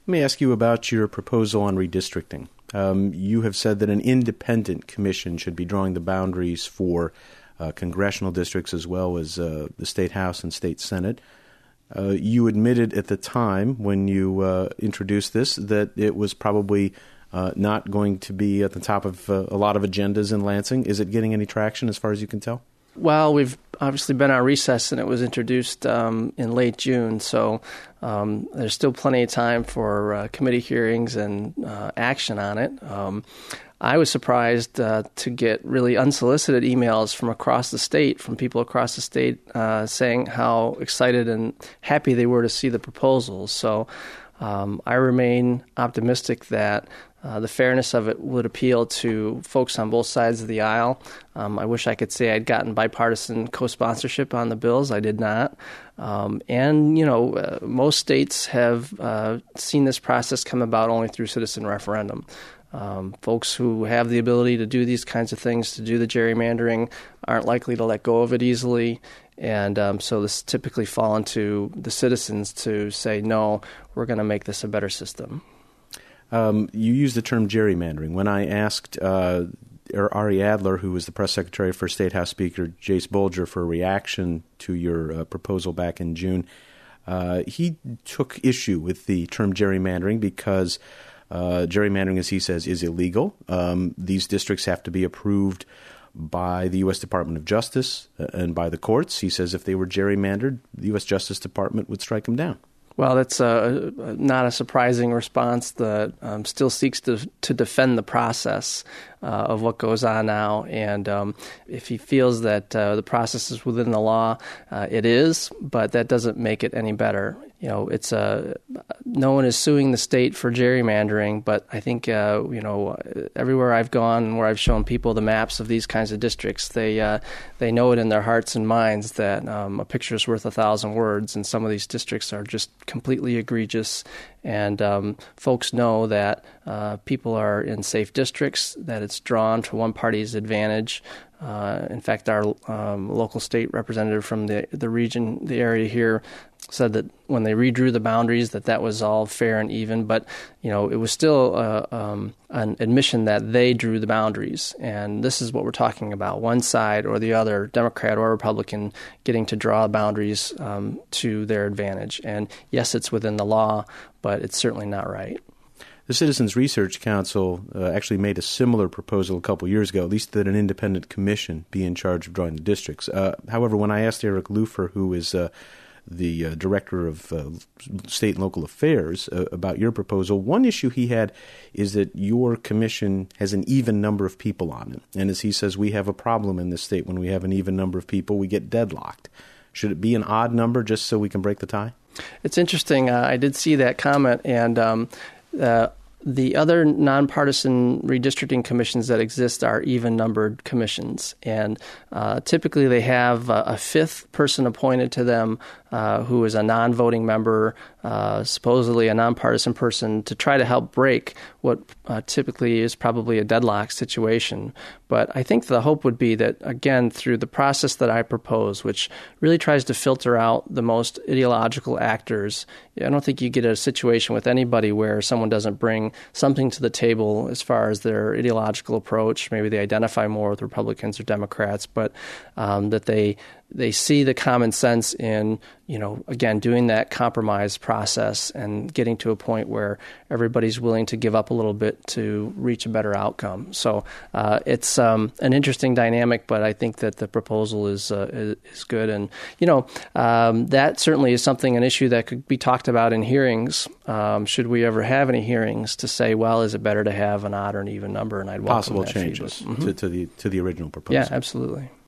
Let me ask you about your proposal on redistricting. You have said that an independent commission should be drawing the boundaries for congressional districts as well as the State House and State Senate. You admitted at the time when you introduced this that it was probably not going to be at the top of a lot of agendas in Lansing. Is it getting any traction as far as you can tell? Well, we've obviously been on recess, and it was introduced in late June, so there's still plenty of time for committee hearings and action on it. I was surprised to get really unsolicited emails from across the state, from people across the state saying how excited and happy they were to see the proposals. So I remain optimistic that the fairness of it would appeal to folks on both sides of the aisle. I wish I could say I'd gotten bipartisan co-sponsorship on the bills. I did not. Most states have seen this process come about only through citizen referendum. Folks who have the ability to do these kinds of things, to do the gerrymandering, aren't likely to let go of it easily. And so this typically fall into the citizens to say, no, we're going to make this a better system. You used the term gerrymandering. When I asked Ari Adler, who was the press secretary for State House Speaker Jase Bolger, for a reaction to your proposal back in June, he took issue with the term gerrymandering because gerrymandering, as he says, is illegal. These districts have to be approved by the U.S. Department of Justice and by the courts. He says if they were gerrymandered, the U.S. Justice Department would strike them down. Well, that's not a surprising response that still seeks to defend the process of what goes on now. And if he feels that the process is within the law, it is, but that doesn't make it any better. It's no one is suing the state for gerrymandering, but I think everywhere I've gone and where I've shown people the maps of these kinds of districts, they know it in their hearts and minds that a picture is worth 1,000 words, and some of these districts are just completely egregious. And folks know that people are in safe districts, that it's drawn to one party's advantage. In fact, our local state representative from the region, the area here, said that when they redrew the boundaries that was all fair and even, but it was still an admission that they drew the boundaries. And this is what we're talking about, one side or the other, Democrat or Republican, getting to draw boundaries to their advantage. And yes, it's within the law, but it's certainly not right. The Citizens Research Council actually made a similar proposal a couple years ago, at least that an independent commission be in charge of drawing the districts. However, when I asked Eric Lufer, who is the director of state and local affairs, about your proposal, one issue he had is that your commission has an even number of people on it. And as he says, we have a problem in this state. When we have an even number of people, we get deadlocked. Should it be an odd number just so we can break the tie? It's interesting. I did see that comment, and the other nonpartisan redistricting commissions that exist are even-numbered commissions, and typically they have a fifth person appointed to them who is a non-voting member, supposedly a nonpartisan person, to try to help break what typically is probably a deadlock situation. But I think the hope would be that, again, through the process that I propose, which really tries to filter out the most ideological actors, I don't think you get a situation with anybody where someone doesn't bring something to the table as far as their ideological approach. Maybe they identify more with Republicans or Democrats, but that they see the common sense in, again, doing that compromise process and getting to a point where everybody's willing to give up a little bit to reach a better outcome. So it's an interesting dynamic, but I think that the proposal is good. And, that certainly is an issue that could be talked about in hearings. Should we ever have any hearings to say, well, is it better to have an odd or an even number? And I'd welcome possible that changes feedback. to the original proposal. Yeah, absolutely.